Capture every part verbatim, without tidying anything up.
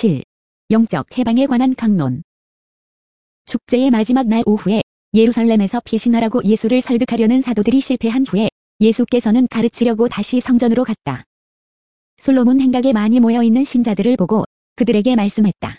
칠. 영적 해방에 관한 강론. 축제의 마지막 날 오후에 예루살렘에서 피신하라고 예수를 설득하려는 사도들이 실패한 후에 예수께서는 가르치려고 다시 성전으로 갔다. 솔로몬 행각에 많이 모여있는 신자들을 보고 그들에게 말씀했다.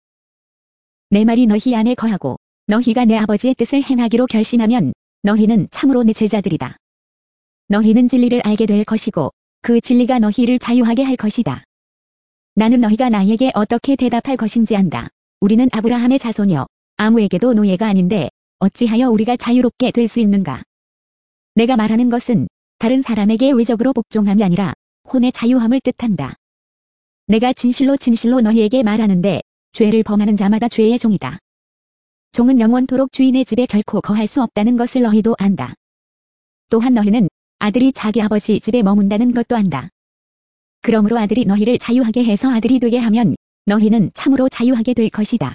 내 말이 너희 안에 거하고 너희가 내 아버지의 뜻을 행하기로 결심하면 너희는 참으로 내 제자들이다. 너희는 진리를 알게 될 것이고 그 진리가 너희를 자유하게 할 것이다. 나는 너희가 나에게 어떻게 대답할 것인지 안다. 우리는 아브라함의 자손이여 아무에게도 노예가 아닌데 어찌하여 우리가 자유롭게 될 수 있는가? 내가 말하는 것은 다른 사람에게 외적으로 복종함이 아니라 혼의 자유함을 뜻한다. 내가 진실로 진실로 너희에게 말하는데 죄를 범하는 자마다 죄의 종이다. 종은 영원토록 주인의 집에 결코 거할 수 없다는 것을 너희도 안다. 또한 너희는 아들이 자기 아버지 집에 머문다는 것도 안다. 그러므로 아들이 너희를 자유하게 해서 아들이 되게 하면 너희는 참으로 자유하게 될 것이다.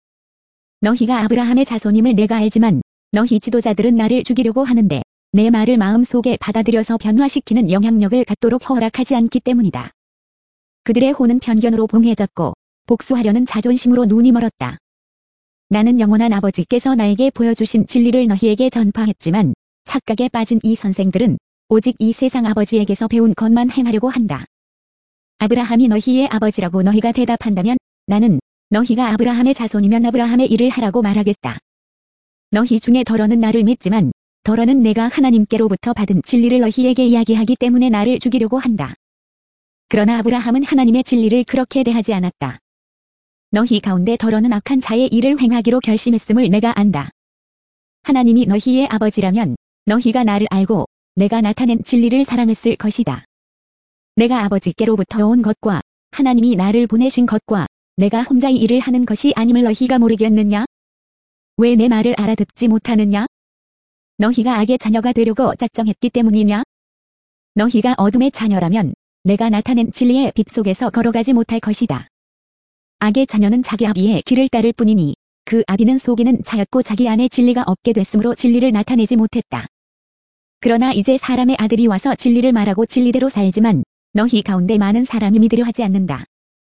너희가 아브라함의 자손임을 내가 알지만 너희 지도자들은 나를 죽이려고 하는데 내 말을 마음속에 받아들여서 변화시키는 영향력을 갖도록 허락하지 않기 때문이다. 그들의 혼은 편견으로 봉해졌고 복수하려는 자존심으로 눈이 멀었다. 나는 영원한 아버지께서 나에게 보여주신 진리를 너희에게 전파했지만 착각에 빠진 이 선생들은 오직 이 세상 아버지에게서 배운 것만 행하려고 한다. 아브라함이 너희의 아버지라고 너희가 대답한다면 나는 너희가 아브라함의 자손이면 아브라함의 일을 하라고 말하겠다. 너희 중에 더러는 나를 믿지만 더러는 내가 하나님께로부터 받은 진리를 너희에게 이야기하기 때문에 나를 죽이려고 한다. 그러나 아브라함은 하나님의 진리를 그렇게 대하지 않았다. 너희 가운데 더러는 악한 자의 일을 행하기로 결심했음을 내가 안다. 하나님이 너희의 아버지라면 너희가 나를 알고 내가 나타낸 진리를 사랑했을 것이다. 내가 아버지께로부터 온 것과 하나님이 나를 보내신 것과 내가 혼자 이 일을 하는 것이 아님을 너희가 모르겠느냐? 왜 내 말을 알아듣지 못하느냐? 너희가 악의 자녀가 되려고 작정했기 때문이냐? 너희가 어둠의 자녀라면 내가 나타낸 진리의 빛 속에서 걸어가지 못할 것이다. 악의 자녀는 자기 아비의 길을 따를 뿐이니 그 아비는 속이는 자였고 자기 안에 진리가 없게 됐으므로 진리를 나타내지 못했다. 그러나 이제 사람의 아들이 와서 진리를 말하고 진리대로 살지만 너희 가운데 많은 사람이 믿으려 하지 않는다.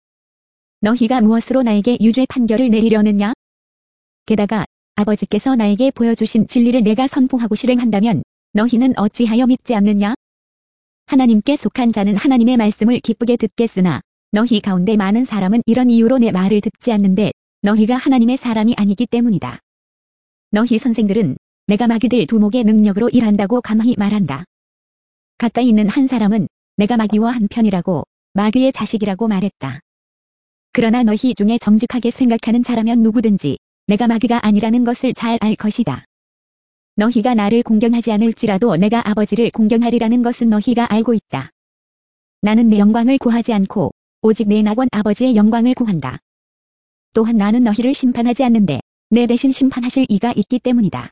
너희가 무엇으로 나에게 유죄 판결을 내리려느냐? 게다가 아버지께서 나에게 보여주신 진리를 내가 선포하고 실행한다면 너희는 어찌하여 믿지 않느냐? 하나님께 속한 자는 하나님의 말씀을 기쁘게 듣겠으나 너희 가운데 많은 사람은 이런 이유로 내 말을 듣지 않는데 너희가 하나님의 사람이 아니기 때문이다. 너희 선생들은 내가 마귀들 두목의 능력으로 일한다고 감히 말한다. 가까이 있는 한 사람은 내가 마귀와 한편이라고 마귀의 자식이라고 말했다. 그러나 너희 중에 정직하게 생각하는 자라면 누구든지 내가 마귀가 아니라는 것을 잘 알 것이다. 너희가 나를 공경하지 않을지라도 내가 아버지를 공경하리라는 것은 너희가 알고 있다. 나는 내 영광을 구하지 않고 오직 내 낙원 아버지의 영광을 구한다. 또한 나는 너희를 심판하지 않는데 내 대신 심판하실 이가 있기 때문이다.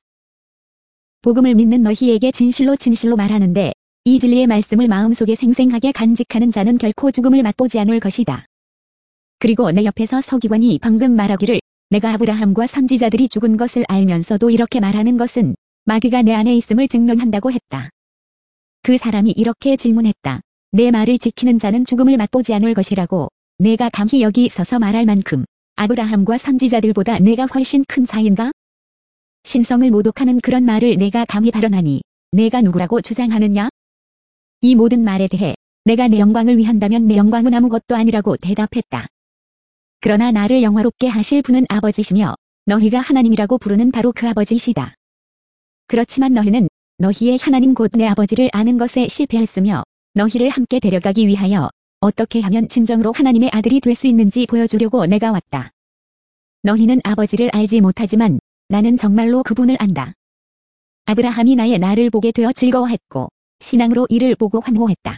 복음을 믿는 너희에게 진실로 진실로 말하는데 이 진리의 말씀을 마음속에 생생하게 간직하는 자는 결코 죽음을 맛보지 않을 것이다. 그리고 내 옆에서 서기관이 방금 말하기를 내가 아브라함과 선지자들이 죽은 것을 알면서도 이렇게 말하는 것은 마귀가 내 안에 있음을 증명한다고 했다. 그 사람이 이렇게 질문했다. 내 말을 지키는 자는 죽음을 맛보지 않을 것이라고 내가 감히 여기 서서 말할 만큼 아브라함과 선지자들보다 내가 훨씬 큰 자인가? 신성을 모독하는 그런 말을 내가 감히 발언하니 내가 누구라고 주장하느냐? 이 모든 말에 대해 내가 내 영광을 위한다면 내 영광은 아무것도 아니라고 대답했다. 그러나 나를 영화롭게 하실 분은 아버지시며 너희가 하나님이라고 부르는 바로 그 아버지시다. 그렇지만 너희는 너희의 하나님 곧 내 아버지를 아는 것에 실패했으며 너희를 함께 데려가기 위하여 어떻게 하면 진정으로 하나님의 아들이 될 수 있는지 보여주려고 내가 왔다. 너희는 아버지를 알지 못하지만 나는 정말로 그분을 안다. 아브라함이 나의 나를 보게 되어 즐거워했고 신앙으로 이를 보고 환호했다.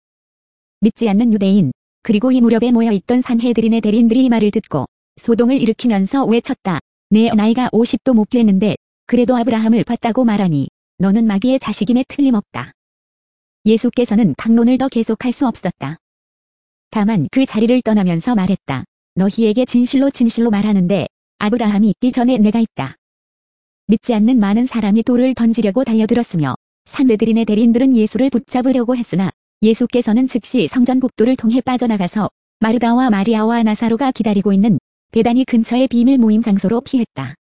믿지 않는 유대인 그리고 이 무렵에 모여있던 산헤드린의 대리인들이 이 말을 듣고 소동을 일으키면서 외쳤다. 내 나이가 오십도 못 됐는데 그래도 아브라함을 봤다고 말하니 너는 마귀의 자식임에 틀림없다. 예수께서는 강론을 더 계속할 수 없었다. 다만 그 자리를 떠나면서 말했다. 너희에게 진실로 진실로 말하는데 아브라함이 있기 전에 내가 있다. 믿지 않는 많은 사람이 돌을 던지려고 달려들었으며 산헤드린의 대리인들은 예수를 붙잡으려고 했으나 예수께서는 즉시 성전 복도를 통해 빠져나가서 마르다와 마리아와 나사로가 기다리고 있는 베다니 근처의 비밀 모임 장소로 피했다.